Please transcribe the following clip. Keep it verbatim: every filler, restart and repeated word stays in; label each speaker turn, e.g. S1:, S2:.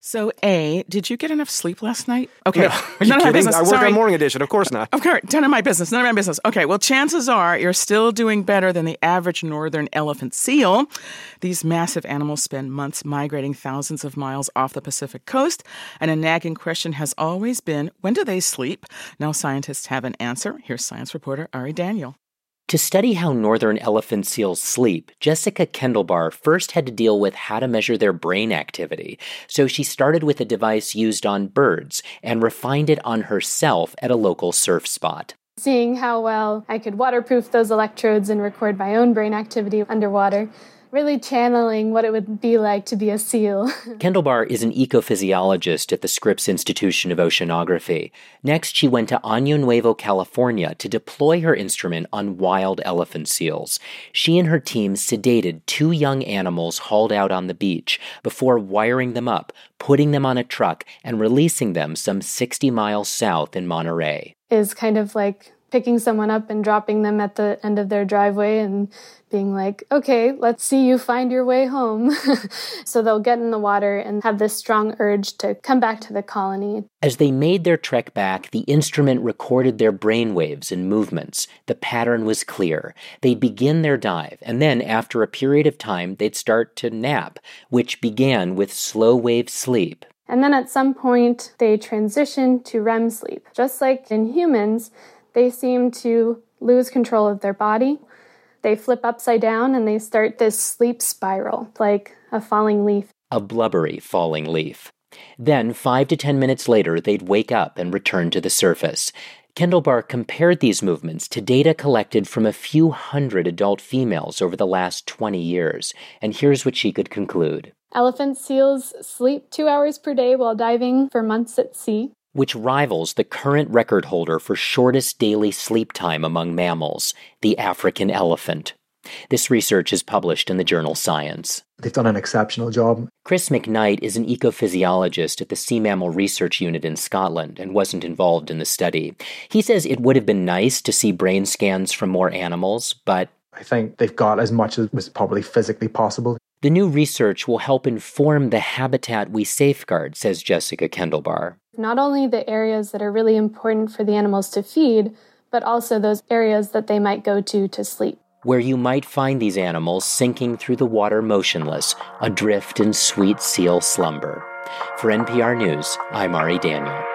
S1: So, A, did you get enough sleep last night? Okay.
S2: No, are you
S1: None of my
S2: kidding?
S1: business.
S2: I work
S1: Sorry.
S2: on Morning Edition. Of course not.
S1: Of course. None of my business. None of my business. Okay. Well, chances are you're still doing better than the average northern elephant seal. These massive animals spend months migrating thousands of miles off the Pacific coast. And a nagging question has always been, when do they sleep? Now scientists have an answer. Here's science reporter Ari Daniel.
S3: To study how northern elephant seals sleep, Jessica Kendallbar first had to deal with how to measure their brain activity. So she started with a device used on birds and refined it on herself at a local surf spot.
S4: Seeing how well I could waterproof those electrodes and record my own brain activity underwater, really channeling what it would be like to be a seal.
S3: Kendallbar is an ecophysiologist at the Scripps Institution of Oceanography. Next, she went to Año Nuevo, California to deploy her instrument on wild elephant seals. She and her team sedated two young animals hauled out on the beach before wiring them up, putting them on a truck, and releasing them some sixty miles south in Monterey.
S4: Is kind of like picking someone up and dropping them at the end of their driveway and being like, okay, let's see you find your way home. So they'll get in the water and have this strong urge to come back to the colony.
S3: As they made their trek back, the instrument recorded their brainwaves and movements. The pattern was clear. They'd begin their dive, and then after a period of time, they'd start to nap, which began with slow-wave sleep.
S4: And then at some point, they transition to R E M sleep. Just like in humans, they seem to lose control of their body. They flip upside down and they start this sleep spiral, like a falling leaf.
S3: A blubbery falling leaf. Then, five to ten minutes later, they'd wake up and return to the surface. Kendallbar compared these movements to data collected from a few hundred adult females over the last twenty years, and here's what she could conclude.
S4: Elephant seals sleep two hours per day while diving for months at sea,
S3: which rivals the current record holder for shortest daily sleep time among mammals, the African elephant. This research is published in the journal Science.
S5: They've done an exceptional job.
S3: Chris McKnight is an ecophysiologist at the Sea Mammal Research Unit in Scotland and wasn't involved in the study. He says it would have been nice to see brain scans from more animals, but
S5: I think they've got as much as was probably physically possible.
S3: The new research will help inform the habitat we safeguard, says Jessica Kendallbar.
S4: Not only the areas that are really important for the animals to feed, but also those areas that they might go to to sleep.
S3: Where you might find these animals sinking through the water motionless, adrift in sweet seal slumber. For N P R News, I'm Ari Daniel.